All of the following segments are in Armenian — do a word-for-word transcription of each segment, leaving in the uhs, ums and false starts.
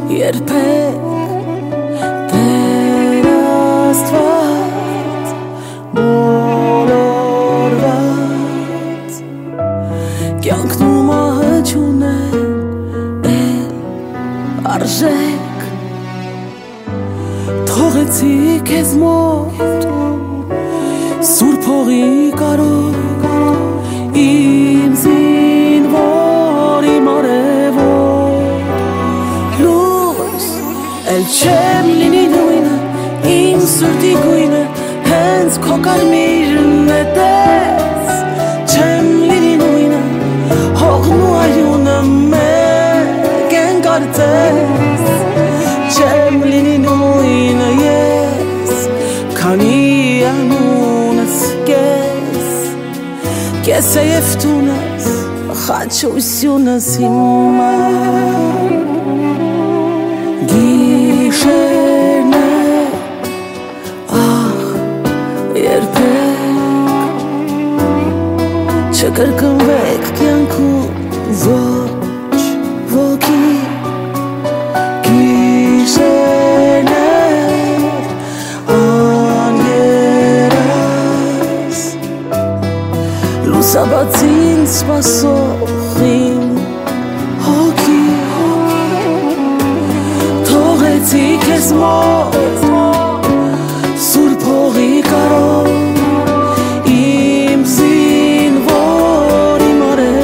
երբեք Տեր Աստված մոլորված կյանքն ու մահը չունեն էլ արժեք թողեցի քեզ մոտ Սուրբ հողի կարող իմ զինվոր իմ արևոտ լույս էլ չեմ լինի նույնը իմ սրտի գույնը հենց քո կարմիրն է տես չեմ լինի նույնը հողն ու արյունը մեկ են կարծես չեմ լինի նույնը ես քանի անունս կես կես է և տունս խաչությունս հիմա գիշերն է ախ երբեք չկրկնվեք կյանքում ոչ ոգի գիշերն է աներաս լուսաբացին սպասող իմ հոգի թողեցի քեզ մոտ Սուրբ հողի կարող իմ զինվոր իմ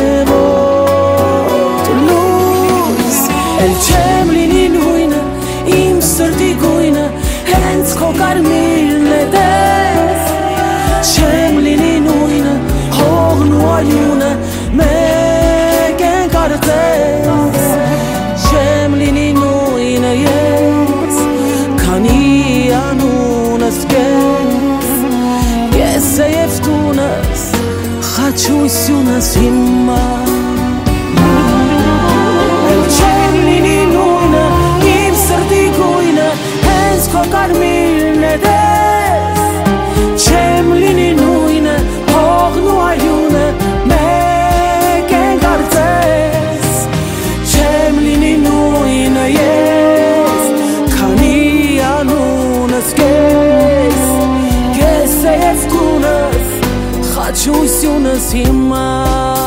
արևոտ լույս էլ չեմ լինի նույնը իմ սրտի գույնը հենց քո կարմիրն է տես չեմ լինի նույնը հողն ու արյունը մեկ են կարծես չեմ լինի նույնը ես քանի անունս կես կես է և տունս խաչությունս հիմա էլ չեմ լինի նույնը իմ սրտի գույնը հենց քո կարմիրն է տես չեմ լինի նույնը հողն ու արյունը մեկ են կարծես չեմ լինի նույնը ես քանի անունս կես կես է և տունս խաչությունս հիմա